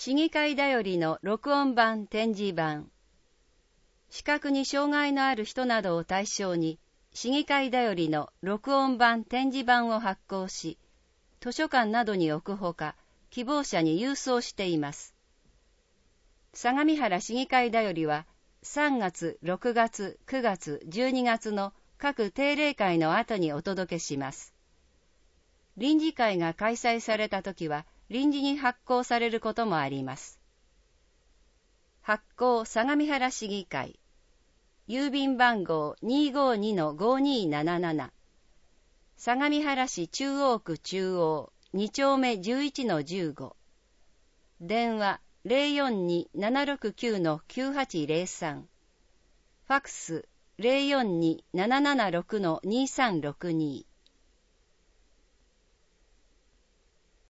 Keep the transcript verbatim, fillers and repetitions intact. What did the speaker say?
市議会だよりの録音版展示版。視覚に障害のある人などを対象に、市議会だよりの録音版展示版を発行し、図書館などに置くほか、希望者に郵送しています。相模原市議会だよりは、さんがつ、ろくがつ、くがつ、じゅうにがつの各定例会の後にお届けします。臨時会が開催されたときは、臨時に発行されることもあります。発行相模原市議会。郵便番号 にーごーにのごーにーなななな。相模原市中央区中央にちょうめじゅういちのじゅうご。電話 ゼロよんにーななろくきゅうのきゅうはちゼロさん。ファクス ゼロよんにーななななろくのにさんろくに。